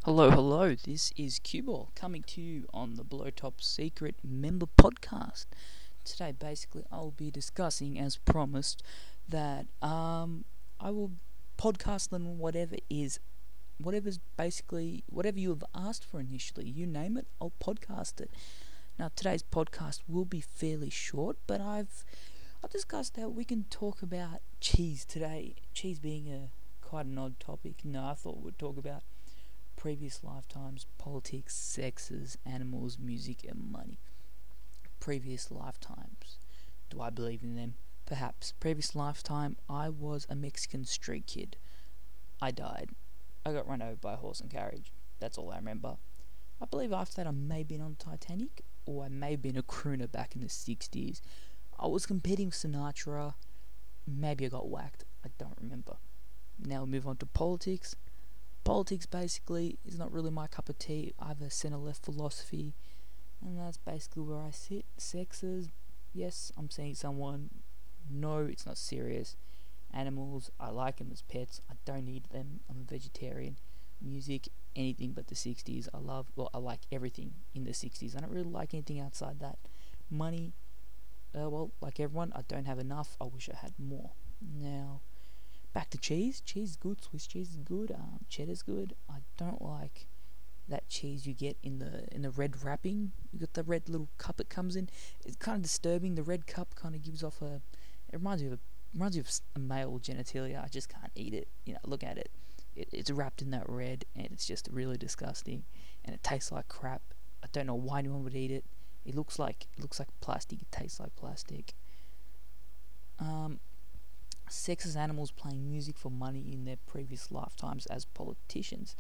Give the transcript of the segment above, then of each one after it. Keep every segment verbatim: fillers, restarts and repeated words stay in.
Hello, hello. This is Cuball coming to you on the Below Top Secret Member Podcast. Today, basically, I'll be discussing, as promised, that um I will podcast on whatever is, whatever's basically whatever you have asked for initially. You name it, I'll podcast it. Now, today's podcast will be fairly short, but I've I've discussed that we can talk about cheese today. Cheese being a quite an odd topic. No, I thought we'd talk about previous lifetimes, politics, sexes, animals, music, and money. Previous lifetimes. Do I believe in them? Perhaps. Previous lifetime, I was a Mexican street kid. I died. I got run over by a horse and carriage. That's all I remember. I believe after that I may have been on Titanic, or I may have been a crooner back in the sixties. I was competing with Sinatra. Maybe I got whacked. I don't remember. Now we move on to politics. Politics basically is not really my cup of tea. I have a centre-left philosophy, and that's basically where I sit. Sexes, yes, I'm seeing someone. No, it's not serious. Animals, I like them as pets. I don't need them. I'm a vegetarian. Music, anything but the sixties. I love, well, I like everything in the sixties. I don't really like anything outside that. Money, uh, well, like everyone, I don't have enough. I wish I had more. Now, back to cheese. Cheese is good. Swiss cheese is good. Um, cheddar's good. I don't like that cheese you get in the in the red wrapping. You got the red little cup it comes in. It's kind of disturbing. The red cup kind of gives off a. It reminds me of a reminds me of a male genitalia. I just can't eat it. You know, look at it. it. It's wrapped in that red, and it's just really disgusting. And it tastes like crap. I don't know why anyone would eat it. It looks like it looks like plastic. It tastes like plastic. Um. Sexist animals playing music for money in their previous lifetimes as politicians.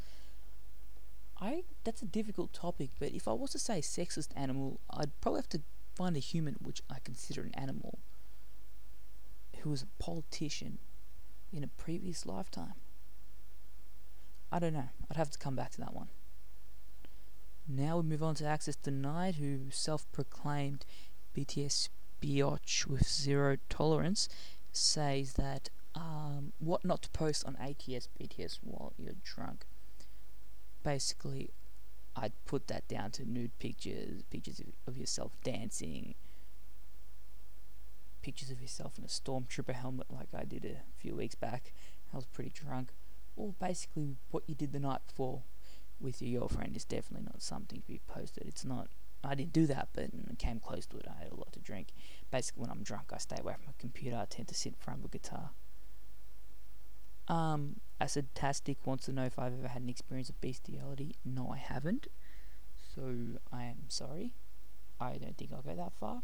I that's a difficult topic, but if I was to say sexist animal, I'd probably have to find a human which I consider an animal who was a politician in a previous lifetime. I don't know. I'd have to come back to that one. Now we move on to Access Denied, who self-proclaimed B T S biatch with zero tolerance, says that um, what not to post on A T S B T S while you're drunk. Basically, I'd put that down to nude pictures, pictures of yourself dancing, pictures of yourself in a stormtrooper helmet like I did a few weeks back. I was pretty drunk. Or basically what you did the night before with your girlfriend is definitely not something to be posted. It's not. I didn't do that, but I came close to it. I had a lot to drink. Basically, when I'm drunk, I stay away from my computer. I tend to sit in front of a guitar. Um, Acidtastic wants to know if I've ever had an experience of bestiality. No, I haven't. So, I am sorry. I don't think I'll go that far.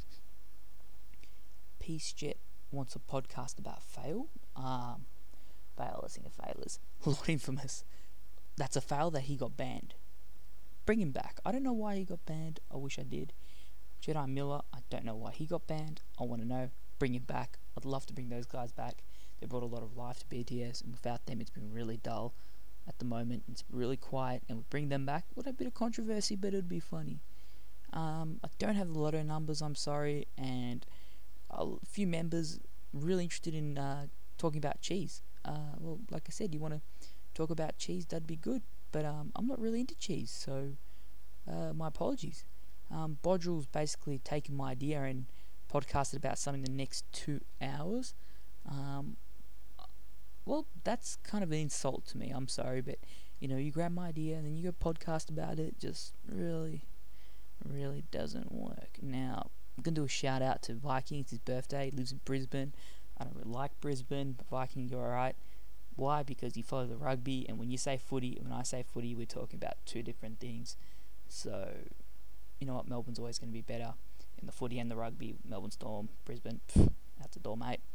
PeaceJet wants a podcast about fail. Um, fail, let's think of failures. Lord Infamous. That's a fail that he got banned. Bring him back. I don't know why he got banned. I wish I did. Jedi Miller, I don't know why he got banned. I want to know. Bring him back. I'd love to bring those guys back. They brought a lot of life to B T S, and without them, it's been really dull at the moment. It's really quiet, and we bring them back. Would have a bit of controversy, but it'd be funny. Um, I don't have the lotto numbers. I'm sorry, and a few members really interested in uh, talking about cheese. Uh, well, like I said, you want to talk about cheese? That'd be good. But um, I'm not really into cheese, so uh, my apologies. Um, Bodril's basically taken my idea and podcasted about something the next two hours. Um, well, that's kind of an insult to me. I'm sorry, but you know, you grab my idea and then you go podcast about it. Just really, really doesn't work. Now, I'm gonna do a shout out to Viking. It's his birthday. He lives in Brisbane. I don't really like Brisbane, but Viking, you're alright. Why? Because you follow the rugby, and when you say footy, when I say footy, we're talking about two different things. So, you know what? Melbourne's always going to be better in the footy and the rugby. Melbourne Storm, Brisbane, pff, out the door, mate.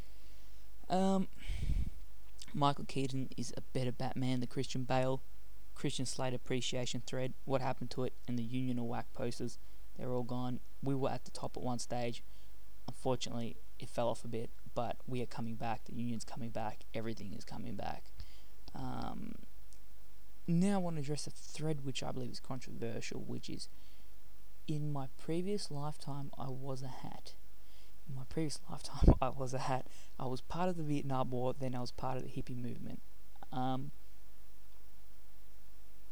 Um, Michael Keaton is a better Batman than Christian Bale. Christian Slater appreciation thread. What happened to it? And the Union of Whack posters. They're all gone. We were at the top at one stage. Unfortunately, it fell off a bit. But we are coming back. The union's coming back. Everything is coming back. Um, now I want to address a thread which I believe is controversial, which is, in my previous lifetime, I was a hat. In my previous lifetime, I was a hat. I was part of the Vietnam War, then I was part of the hippie movement. Um,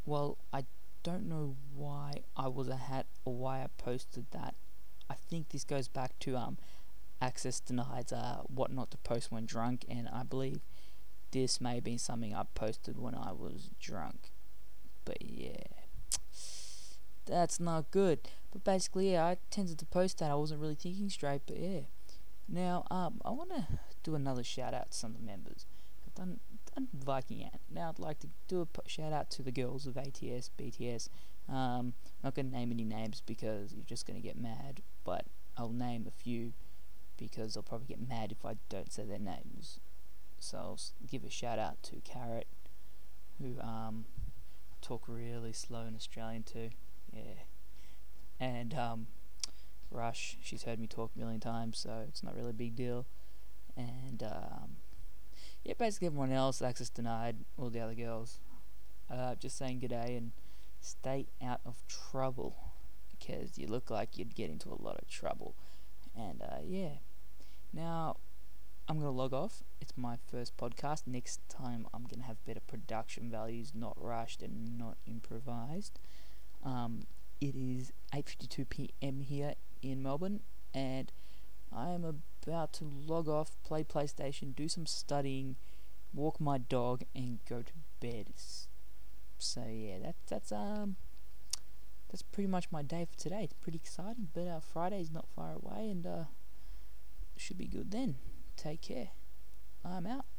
Well, I don't know why I was a hat or why I posted that. I think this goes back to um access denied, uh what not to post when drunk, and I believe this may have been something I posted when I was drunk. But yeah, that's not good. But basically, yeah, I tended to post that. I wasn't really thinking straight, but yeah. Now, um, I want to do another shout out to some of the members. I've done, done Viking Ant. Now, I'd like to do a p- shout out to the girls of A T S, B T S. Um, not going to name any names because you're just going to get mad, but I'll name a few because they'll probably get mad if I don't say their names. So I'll give a shout out to Carrot, who um, talk really slow in Australian too. Yeah. And um, Rush, she's heard me talk a million times, so it's not really a big deal. And um, yeah, basically everyone else, access denied, all the other girls. Uh, just saying g'day and stay out of trouble because you look like you'd get into a lot of trouble. And uh, yeah, now I'm gonna log off. It's my first podcast. Next time I'm gonna have better production values, not rushed and not improvised. Um, it is eight fifty-two p.m. here in Melbourne, and I am about to log off, play PlayStation, do some studying, walk my dog, and go to bed. So yeah, that that's um that's pretty much my day for today. It's pretty exciting, but uh, Friday's not far away, and uh, should be good then. Take care. I'm out.